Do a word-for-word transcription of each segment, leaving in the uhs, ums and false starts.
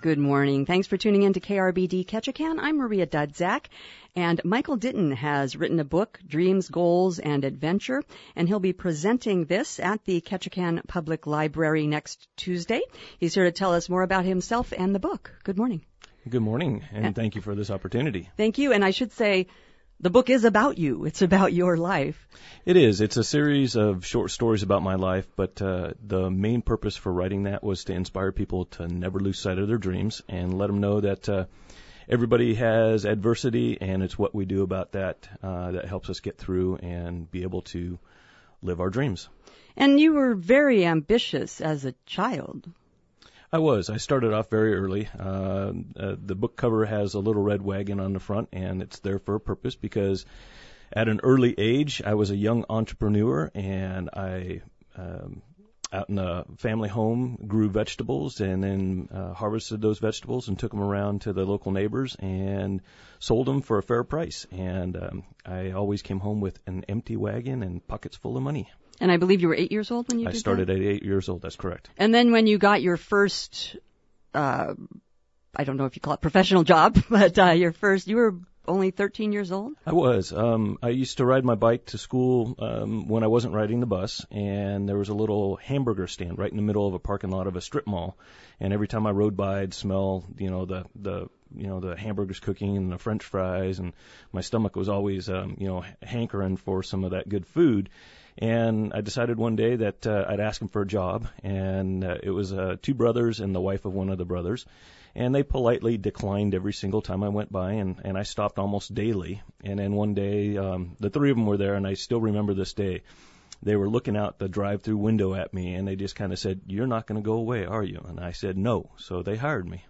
Good morning. Thanks for tuning in to K R B D Ketchikan. I'm Maria Dudzak, and Michael Ditton has written a book, Dreams, Goals, and Adventure, and he'll be presenting this at the Ketchikan Public Library next Tuesday. He's here to tell us more about himself and the book. Good morning. Good morning, and thank you for this opportunity. Thank you, and I should say, the book is about you. It's about your life. It is. It's a series of short stories about my life, but uh, the main purpose for writing that was to inspire people to never lose sight of their dreams and let them know that uh, everybody has adversity, and it's what we do about that uh, that helps us get through and be able to live our dreams. And you were very ambitious as a child. I was. I started off very early. Uh, uh, the book cover has a little red wagon on the front, and it's there for a purpose because at an early age, I was a young entrepreneur, and I, um, out in a family home, grew vegetables and then uh, harvested those vegetables and took them around to the local neighbors and sold them for a fair price. And um, I always came home with an empty wagon and pockets full of money. And I believe you were eight years old when you I did started that? at eight years old. That's correct. And then when you got your first, uh, I don't know if you call it professional job, but uh, your first, you were only thirteen years old? I was. Um, I used to ride my bike to school um, when I wasn't riding the bus, and there was a little hamburger stand right in the middle of a parking lot of a strip mall. And every time I rode by, I'd smell, you know, the the you know the hamburgers cooking and the French fries, and my stomach was always, um, you know, hankering for some of that good food. And I decided one day that uh, I'd ask them for a job, and uh, it was uh, two brothers and the wife of one of the brothers, and they politely declined every single time I went by, and, and I stopped almost daily. And then one day, um, the three of them were there, and I still remember this day. They were looking out the drive-through window at me, and they just kind of said, "You're not going to go away, are you?" And I said, "No." So they hired me.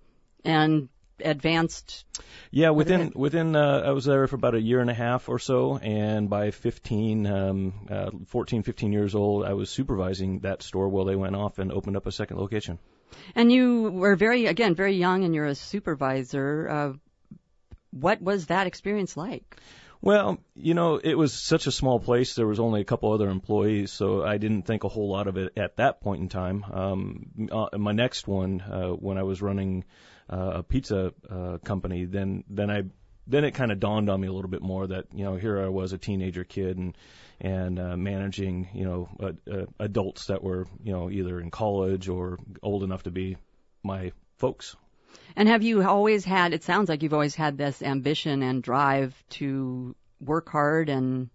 And advanced? Yeah, within within uh, I was there for about a year and a half or so, and by fifteen, um, uh, fourteen, fifteen years old, I was supervising that store while they went off and opened up a second location. And you were very, again, very young, and you're a supervisor. Uh, what was that experience like? Well, you know, it was such a small place. There was only a couple other employees, so I didn't think a whole lot of it at that point in time. Um, uh, my next one, uh, when I was running uh, a pizza uh, company, then then I then it kind of dawned on me a little bit more that, you know, here I was, a teenager kid, and and uh, managing, you know, uh, uh, adults that were, you know, either in college or old enough to be my folks. And have you always had, it sounds like you've always had this ambition and drive to work hard and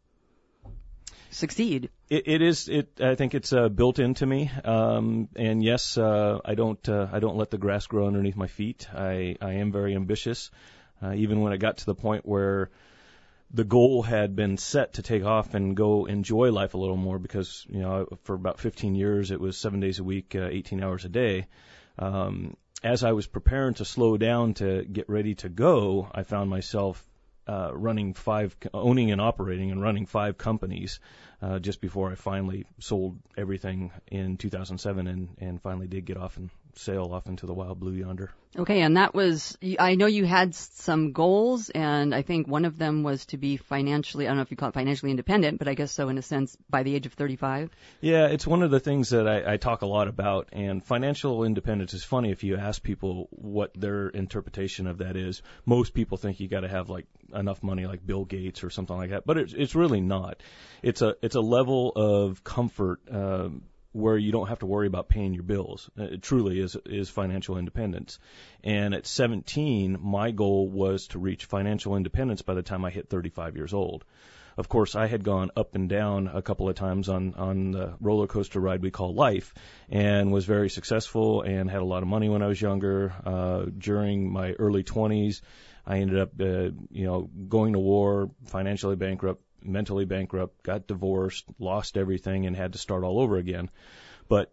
succeed. It, it is, it, I think it's uh, built into me. Um, and yes, uh, I don't, uh, I don't let the grass grow underneath my feet. I, I am very ambitious. Uh, even when I got to the point where the goal had been set to take off and go enjoy life a little more, because, you know, for about fifteen years, it was seven days a week, uh, eighteen hours a day. Um, as I was preparing to slow down to get ready to go, I found myself uh, running five, owning and operating and running five companies uh, just before I finally sold everything in two thousand seven and, and finally did get off and sail off into the wild blue yonder. Okay, and that was, I know you had some goals, and I think one of them was to be financially, I don't know if you call it financially independent, but I guess so in a sense by the age of thirty-five. Yeah, it's one of the things that I, I talk a lot about, and financial independence is funny if you ask people what their interpretation of that is. Most people think you got to have like enough money like Bill Gates or something like that, but it's, it's really not. It's a, it's a level of comfort, um, where you don't have to worry about paying your bills. It truly is is financial independence. And at seventeen, my goal was to reach financial independence by the time I hit thirty-five years old. Of course, I had gone up and down a couple of times on, on the roller coaster ride we call life, and was very successful and had a lot of money when I was younger. Uh, during my early twenties, I ended up, uh, you know, going to war, financially bankrupt, mentally bankrupt, got divorced, lost everything, and had to start all over again. But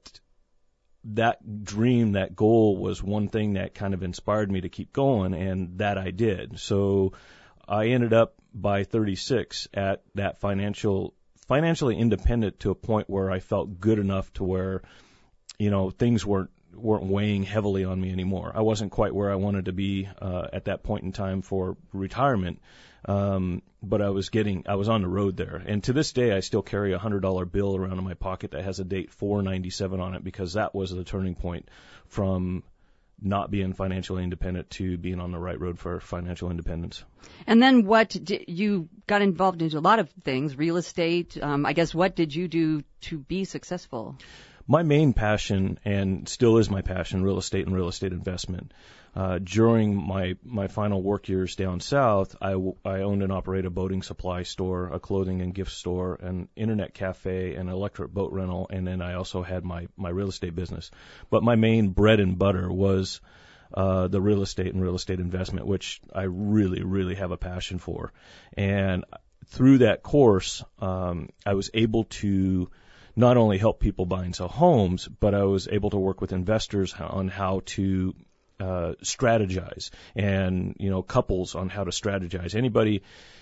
that dream, that goal was one thing that kind of inspired me to keep going, and that I did. So I ended up by thirty-six at that financial, financially independent to a point where I felt good enough to where, you know, things weren't weren't weighing heavily on me anymore. I wasn't quite where I wanted to be uh, at that point in time for retirement. Um, but I was getting, I was on the road there. And to this day, I still carry a hundred dollar bill around in my pocket that has a date four ninety-seven on it, because that was the turning point from not being financially independent to being on the right road for financial independence. And then what did, you got involved into a lot of things, real estate. Um, I guess what did you do to be successful? My main passion, and still is my passion, real estate and real estate investment. Uh, during my, my final work years down south, I, w- I owned and operated a boating supply store, a clothing and gift store, an internet cafe, an electric boat rental, and then I also had my, my real estate business. But my main bread and butter was uh, the real estate and real estate investment, which I really, really have a passion for. And through that course, um, I was able to not only help people buy and sell homes, but I was able to work with investors on how to uh, strategize, and, you know, couples on how to strategize. Anybody,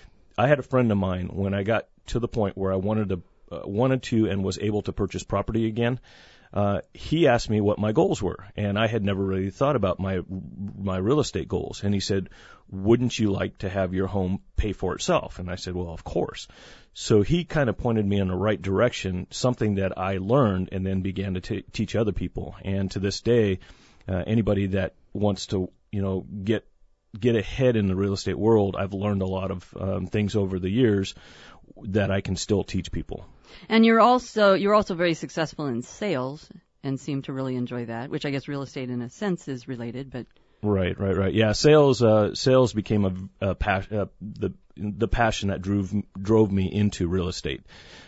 I had a friend of mine when I got to the point where I wanted to, uh, wanted to and was able to purchase property again. Uh, he asked me what my goals were, and I had never really thought about my my real estate goals. And he said, wouldn't you like to have your home pay for itself? And I said, well, of course. So he kind of pointed me in the right direction, something that I learned and then began to t- teach other people. And to this day, uh, anybody that wants to, you know, get get ahead in the real estate world, I've learned a lot of um, things over the years that I can still teach people. And you're also you're also very successful in sales and seem to really enjoy that, which I guess real estate in a sense is related, but right, right, right. Yeah, sales uh, sales became a, a pas- uh, the the passion that drove drove me into real estate.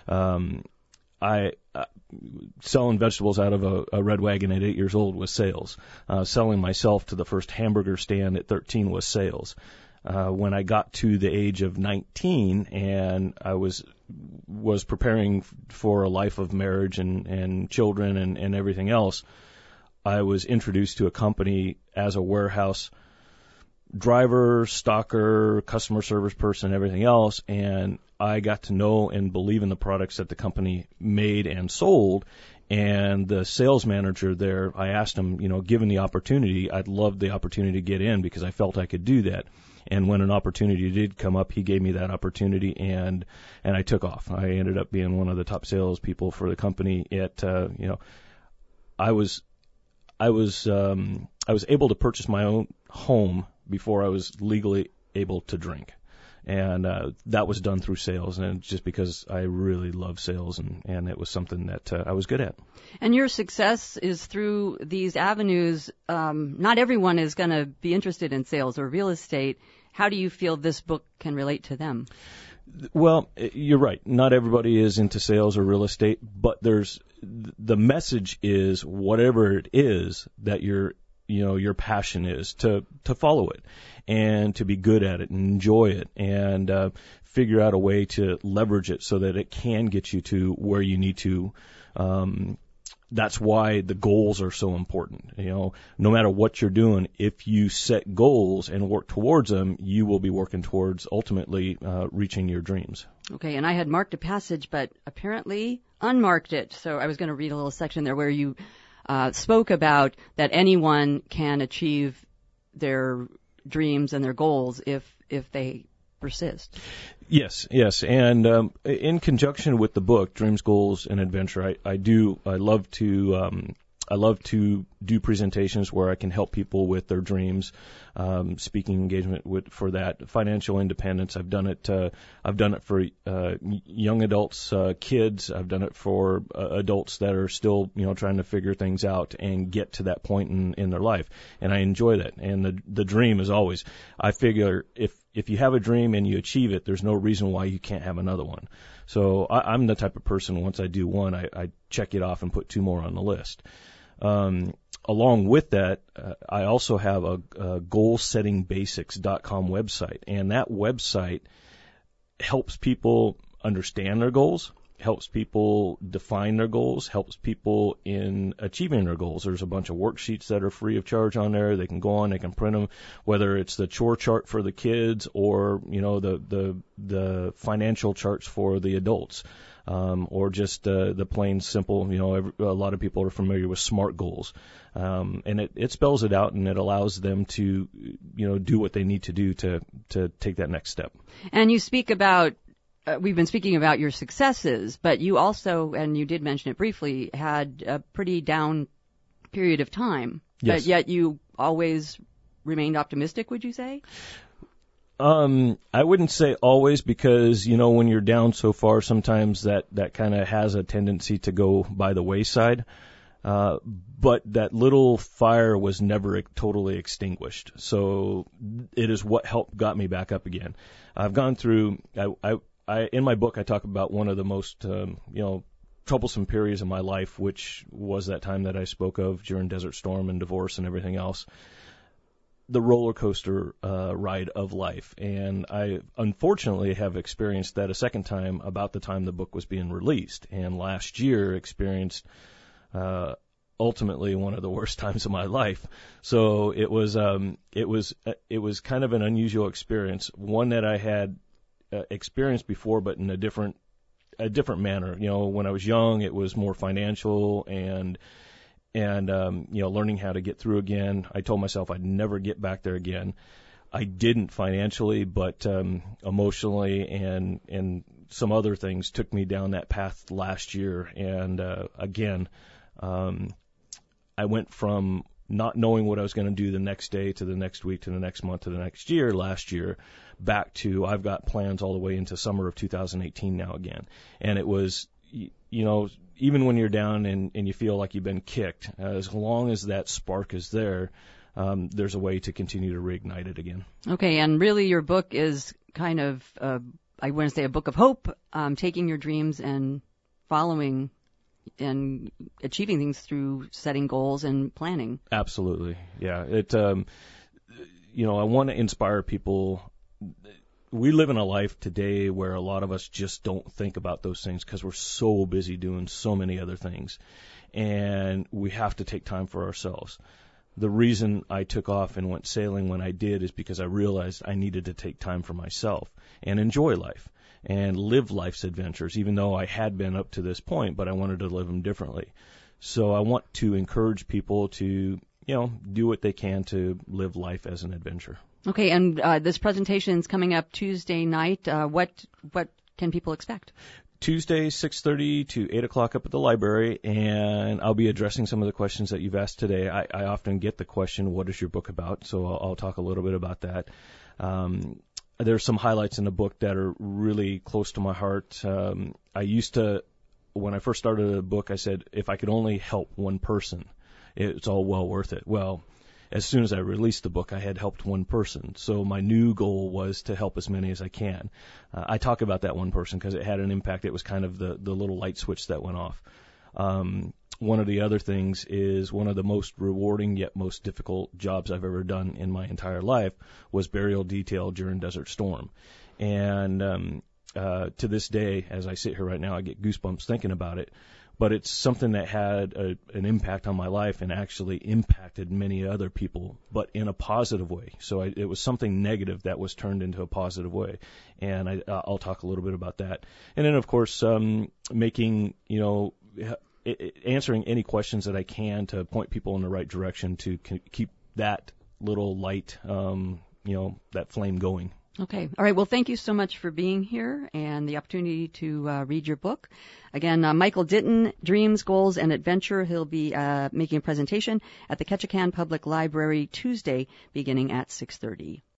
Um, I uh, selling vegetables out of a, a red wagon at eight years old was sales. Uh, selling myself to the first hamburger stand at thirteen was sales. Uh, when I got to the age of nineteen and I was was preparing for a life of marriage and, and children and, and everything else, I was introduced to a company as a warehouse driver, stocker, customer service person, everything else, and I got to know and believe in the products that the company made and sold. And the sales manager there, I asked him, you know, given the opportunity, I'd love the opportunity to get in because I felt I could do that. And when an opportunity did come up, he gave me that opportunity, and and I took off. I ended up being one of the top salespeople for the company. At uh, you know, I was I was um, I was able to purchase my own home before I was legally able to drink. And uh, that was done through sales, and just because I really love sales, and, and it was something that uh, I was good at. And your success is through these avenues. Um, not everyone is going to be interested in sales or real estate. How do you feel this book can relate to them? Well, you're right. Not everybody is into sales or real estate, but there's the message is whatever it is that you're you know, your passion is, to, to follow it and to be good at it and enjoy it and uh, figure out a way to leverage it so that it can get you to where you need to. Um, that's why the goals are so important. You know, no matter what you're doing, if you set goals and work towards them, you will be working towards ultimately uh, reaching your dreams. Okay, and I had marked a passage, but apparently unmarked it. So I was going to read a little section there where you Uh, spoke about that anyone can achieve their dreams and their goals if if they persist. Yes, yes, and um, in conjunction with the book, Dreams, Goals, and Adventure, I, I do I love to um, I love to do presentations where I can help people with their dreams, um, speaking engagement with, for that, financial independence. I've done it. Uh, I've done it for uh, young adults, uh, kids. I've done it for uh, adults that are still, you know, trying to figure things out and get to that point in, in their life. And I enjoy that. And the the dream is always, I figure if if you have a dream and you achieve it, there's no reason why you can't have another one. So I, I'm the type of person, once I do one, I, I check it off and put two more on the list. Um, along with that, uh, I also have a, a goal setting basics dot com website, and that website helps people understand their goals, helps people define their goals, helps people in achieving their goals. There's a bunch of worksheets that are free of charge on there. They can go on, they can print them, whether it's the chore chart for the kids or, you know, the, the, the financial charts for the adults. Um, or just uh, the plain simple, you know, every, a lot of people are familiar with SMART goals. Um, and it, it spells it out, and it allows them to, you know, do what they need to do to, to take that next step. And you speak about, uh, we've been speaking about your successes, but you also, and you did mention it briefly, had a pretty down period of time. Yes. But yet you always remained optimistic, would you say? Um, I wouldn't say always, because, you know, when you're down so far, sometimes that, that kind of has a tendency to go by the wayside. Uh, but that little fire was never totally extinguished. So it is what helped got me back up again. I've gone through, I, I, I in my book, I talk about one of the most, um, you know, troublesome periods of my life, which was that time that I spoke of during Desert Storm and divorce and everything else. The roller coaster uh, ride of life. And I unfortunately have experienced that a second time about the time the book was being released. And last year experienced uh, ultimately one of the worst times of my life. So it was um, it was uh, it was kind of an unusual experience, one that I had uh, experienced before, but in a different a different manner. You know, when I was young, it was more financial and and, um, you know, learning how to get through again. I told myself I'd never get back there again. I didn't financially, but um, emotionally and and some other things took me down that path last year. And, uh, again, um, I went from not knowing what I was going to do the next day to the next week to the next month to the next year last year, back to I've got plans all the way into summer of two thousand eighteen now again. And it was, you know, even when you're down and, and you feel like you've been kicked, uh, as long as that spark is there, um, there's a way to continue to reignite it again. Okay, and really your book is kind of, uh, I want to say a book of hope, um, taking your dreams and following and achieving things through setting goals and planning. Absolutely, yeah. It, um, you know, I want to inspire people. We live in a life today where a lot of us just don't think about those things because we're so busy doing so many other things. And we have to take time for ourselves. The reason I took off and went sailing when I did is because I realized I needed to take time for myself and enjoy life and live life's adventures, even though I had been up to this point, but I wanted to live them differently. So I want to encourage people to, you know, do what they can to live life as an adventure. Okay, and uh, this presentation is coming up Tuesday night. Uh, what what can people expect? Tuesday, six thirty to eight o'clock up at the library, and I'll be addressing some of the questions that you've asked today. I, I often get the question, what is your book about? So I'll, I'll talk a little bit about that. Um, there's some highlights in the book that are really close to my heart. Um, I used to, when I first started the book, I said, if I could only help one person, it's all well worth it. Well, as soon as I released the book, I had helped one person. So my new goal was to help as many as I can. Uh, I talk about that one person because it had an impact. It was kind of the, the little light switch that went off. Um, one of the other things is one of the most rewarding yet most difficult jobs I've ever done in my entire life was burial detail during Desert Storm. And um, uh, to this day, as I sit here right now, I get goosebumps thinking about it. But it's something that had a, an impact on my life and actually impacted many other people, but in a positive way. So I, it was something negative that was turned into a positive way, and I, I'll talk a little bit about that. And then, of course, um, making, you know, answering any questions that I can to point people in the right direction to keep that little light, um, you know, that flame going. Okay. All right. Well, thank you so much for being here and the opportunity to uh, read your book. Again, uh, Michael Ditton, Dreams, Goals, and Adventure. He'll be uh, making a presentation at the Ketchikan Public Library Tuesday beginning at six thirty.